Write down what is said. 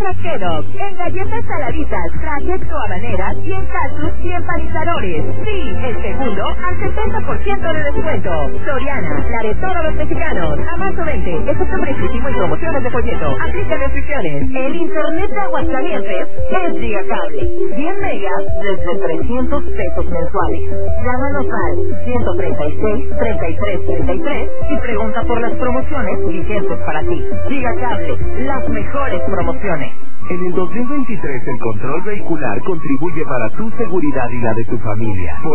las Kellogg, en galletas saladitas, crackers o habaneras y en calzus y empanizadores. Sí, el segundo al 70% de descuento. Soriana, la de todos los mexicanos. A marzo 20, excepto precio y promociones de folleto. Aplica restricciones. El internet de Aguascalientes es Gigacable. 100 megas desde 300 pesos mensuales. Llámanos al 136-3333 y pregunta por las promociones vigentes para ti. Gigacable, las mejores promociones. En el 2023 el control vehicular contribuye para tu seguridad y la de tu familia.